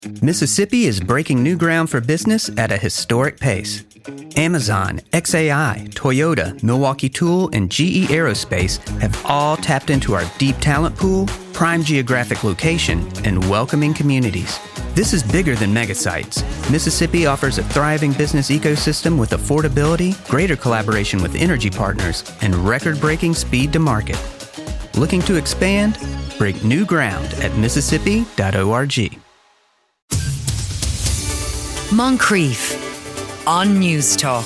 Mississippi is breaking new ground for business at a historic pace. Amazon, XAI, Toyota, Milwaukee Tool, and GE Aerospace have all tapped into our deep talent pool, prime geographic location, and welcoming communities. This is bigger than megasites. Mississippi offers a thriving business ecosystem with affordability, greater collaboration with energy partners, and record-breaking speed to market. Looking to expand? Break new ground at mississippi.org. Moncrief on News Talk.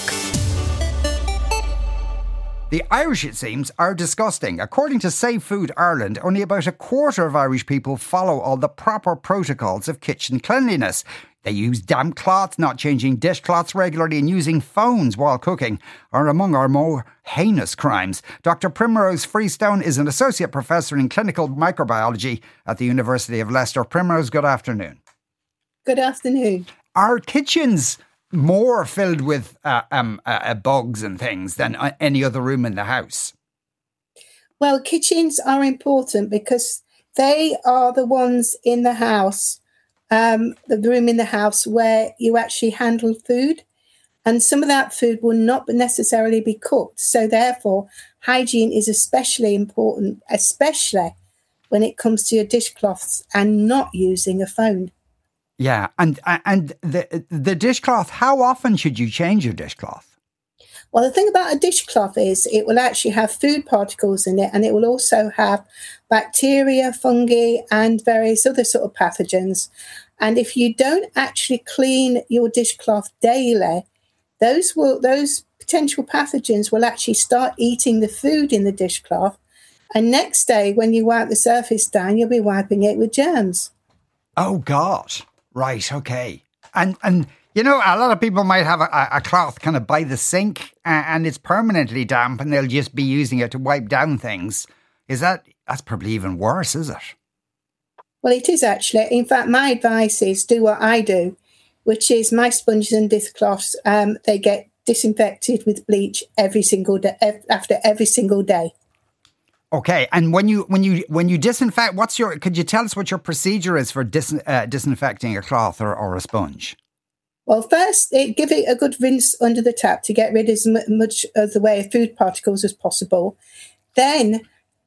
The Irish, it seems, are disgusting. According to Safe Food Ireland, only about a quarter of Irish people follow all the proper protocols of kitchen cleanliness. They use damp cloths, not changing dishcloths regularly, and using phones while cooking are among our more heinous crimes. Dr. Primrose Freestone is an associate professor in clinical microbiology at the University of Leicester. Primrose, good afternoon. Good afternoon. Are kitchens more filled with bugs and things than any other room in the house? Well, kitchens are important because they are the ones in the house, the room in the house where you actually handle food. And some of that food will not necessarily be cooked. So therefore, hygiene is especially important, especially when it comes to your dishcloths and not using a phone. Yeah, and the dishcloth, how often should you change your dishcloth? Well, the thing about a dishcloth is it will actually have food particles in it, and it will also have bacteria, fungi, and various other sort of pathogens. And if you don't actually clean your dishcloth daily, those potential pathogens will actually start eating the food in the dishcloth. And next day, when you wipe the surface down, you'll be wiping it with germs. Oh, God. Right, okay. And you know, a lot of people might have a cloth kind of by the sink and it's permanently damp and they'll just be using it to wipe down things. That's probably even worse, is it? Well, it is actually. In fact, my advice is do what I do, which is my sponges and dishcloths, they get disinfected with bleach every single day, after every single day. Okay, and when you disinfect, could you tell us what your procedure is for disinfecting a cloth or a sponge? Well, first, give it a good rinse under the tap to get rid of as much of the way of food particles as possible. Then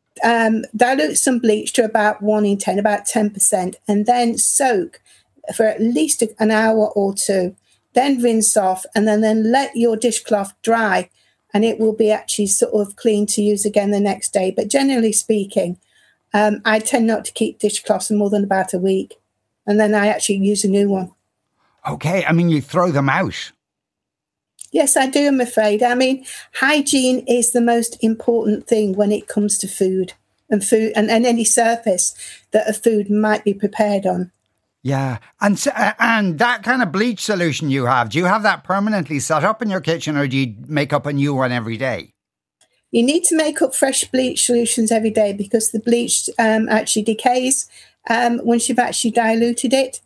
dilute some bleach to about 1 in 10, about 10%, and then soak for at least an hour or two. Then rinse off, and then let your dishcloth dry. And it will be actually sort of clean to use again the next day. But generally speaking, I tend not to keep dishcloths for more than about a week. And then I actually use a new one. Okay. I mean, you throw them out. Yes, I do, I'm afraid. I mean, hygiene is the most important thing when it comes to food and any surface that a food might be prepared on. Yeah. And that kind of bleach solution you have, do you have that permanently set up in your kitchen or do you make up a new one every day? You need to make up fresh bleach solutions every day because the bleach actually decays once you've actually diluted it.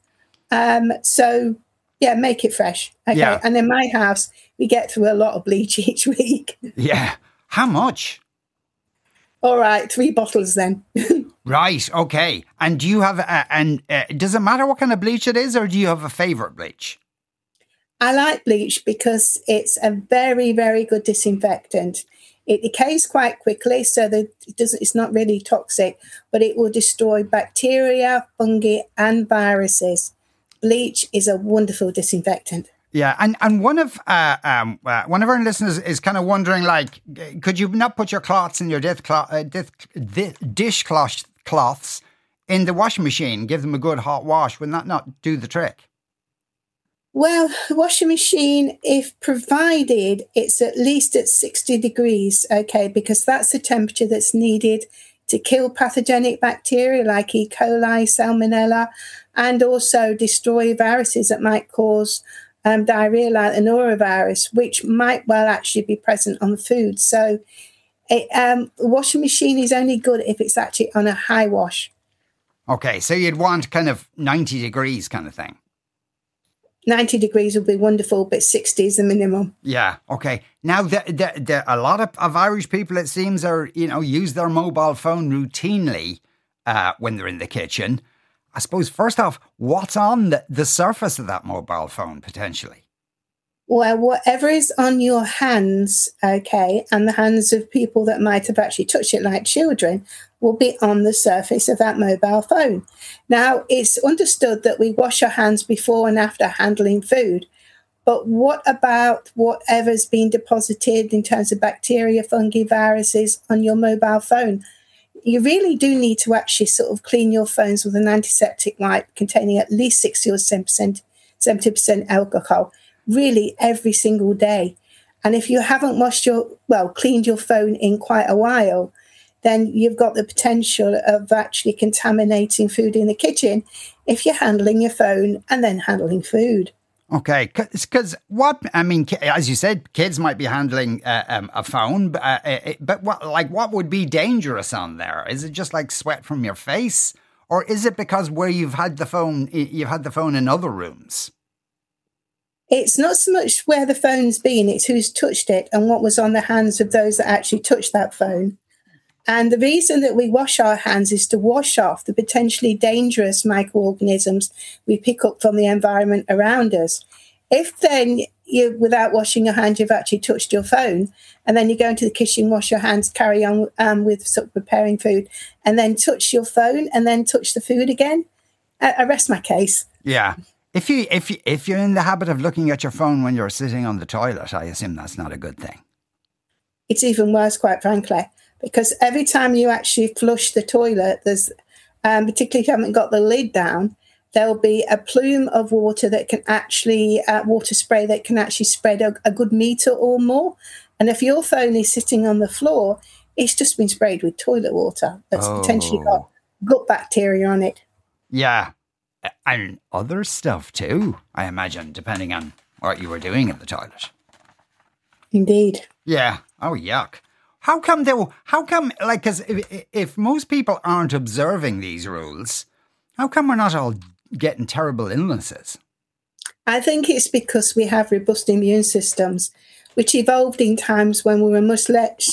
So, yeah, make it fresh. Okay. Yeah. And in my house, we get through a lot of bleach each week. Yeah. How much? All right, 3 bottles then. Right, okay. And do you have, does it matter what kind of bleach it is or do you have a favourite bleach? I like bleach because it's a very, very good disinfectant. It decays quite quickly, so that it's not really toxic, but it will destroy bacteria, fungi and viruses. Bleach is a wonderful disinfectant. Yeah, and one of our listeners is kind of wondering, like, could you not put your cloths in your dishcloths in the washing machine, give them a good hot wash? Will that not do the trick? Well, the washing machine, if provided it's at least at 60 degrees, okay, because that's the temperature that's needed to kill pathogenic bacteria like E. coli, salmonella, and also destroy viruses that might cause diarrhea like the norovirus, which might well actually be present on the food. So the washing machine is only good if it's actually on a high wash. Okay, so you'd want kind of 90 degrees kind of thing. 90 degrees would be wonderful, but 60 is the minimum. Yeah, okay. Now, a lot of Irish people, it seems, use their mobile phone routinely when they're in the kitchen. I suppose, first off, what's on the surface of that mobile phone, potentially? Well, whatever is on your hands, okay, and the hands of people that might have actually touched it, like children, will be on the surface of that mobile phone. Now, it's understood that we wash our hands before and after handling food. But what about whatever's been deposited in terms of bacteria, fungi, viruses on your mobile phone? You really do need to actually sort of clean your phones with an antiseptic wipe containing at least 60 or 70% alcohol, really every single day. And if you haven't cleaned your phone in quite a while, then you've got the potential of actually contaminating food in the kitchen if you're handling your phone and then handling food. Okay, because as you said, kids might be handling a phone, but what would be dangerous on there? Is it just like sweat from your face, or is it because where you've had the phone in other rooms? It's not so much where the phone's been; it's who's touched it and what was on the hands of those that actually touched that phone. And the reason that we wash our hands is to wash off the potentially dangerous microorganisms we pick up from the environment around us. If then you, without washing your hands, you've actually touched your phone, and then you go into the kitchen, wash your hands, carry on with sort of preparing food, and then touch your phone, and then touch the food again, I rest my case. Yeah. If you're in the habit of looking at your phone when you're sitting on the toilet, I assume that's not a good thing. It's even worse, quite frankly. Because every time you actually flush the toilet, there's, particularly if you haven't got the lid down, there'll be a plume of water that can actually, water spray that can actually spread a good metre or more. And if your phone is sitting on the floor, it's just been sprayed with toilet water that's potentially got gut bacteria on it. Yeah. And other stuff too, I imagine, depending on what you were doing in the toilet. Indeed. Yeah. Oh, yuck. How come though? Because if most people aren't observing these rules, how come we're not all getting terrible illnesses? I think it's because we have robust immune systems, which evolved in times when we were much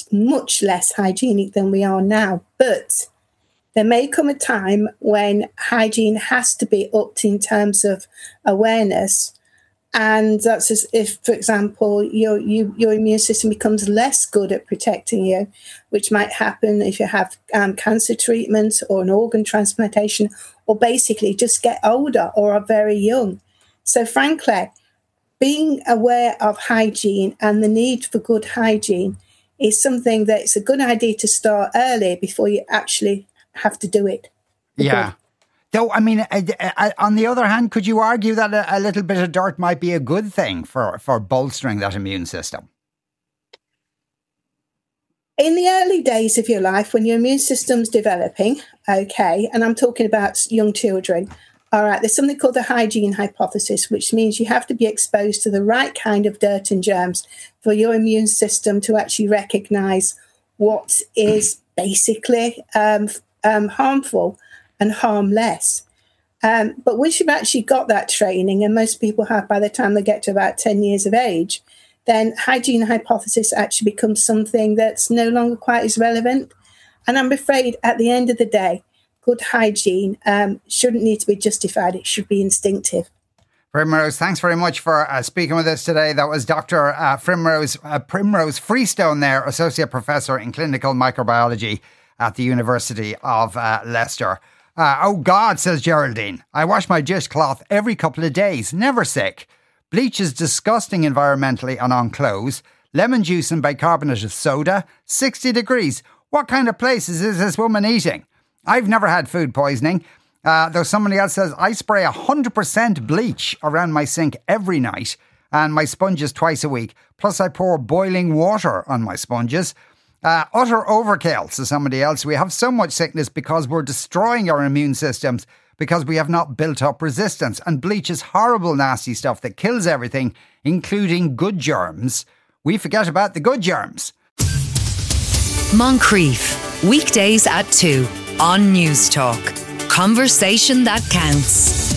less hygienic than we are now. But there may come a time when hygiene has to be upped in terms of awareness. And that's as if, for example, your immune system becomes less good at protecting you, which might happen if you have cancer treatment or an organ transplantation, or basically just get older or are very young. So frankly, being aware of hygiene and the need for good hygiene is something that it's a good idea to start early before you actually have to do it. Yeah. Though, I mean, on the other hand, could you argue that a little bit of dirt might be a good thing for bolstering that immune system? In the early days of your life, when your immune system's developing, okay, and I'm talking about young children, all right, there's something called the hygiene hypothesis, which means you have to be exposed to the right kind of dirt and germs for your immune system to actually recognise what is basically harmful and harmless. But once you've actually got that training, and most people have by the time they get to about 10 years of age, then hygiene hypothesis actually becomes something that's no longer quite as relevant. And I'm afraid at the end of the day, good hygiene shouldn't need to be justified. It should be instinctive. Primrose, thanks very much for speaking with us today. That was Dr. Primrose Freestone there, Associate Professor in Clinical Microbiology at the University of Leicester. Oh God, says Geraldine, I wash my dishcloth every couple of days, never sick. Bleach is disgusting environmentally and on clothes. Lemon juice and bicarbonate of soda, 60 degrees. What kind of places is this woman eating? I've never had food poisoning. Though somebody else says, I spray 100% bleach around my sink every night and my sponges twice a week. Plus I pour boiling water on my sponges. Utter overkill, says somebody else. We have so much sickness because we're destroying our immune systems because we have not built up resistance. And bleach is horrible, nasty stuff that kills everything, including good germs. We forget about the good germs. Moncrief, weekdays at 2 on News Talk. Conversation that counts.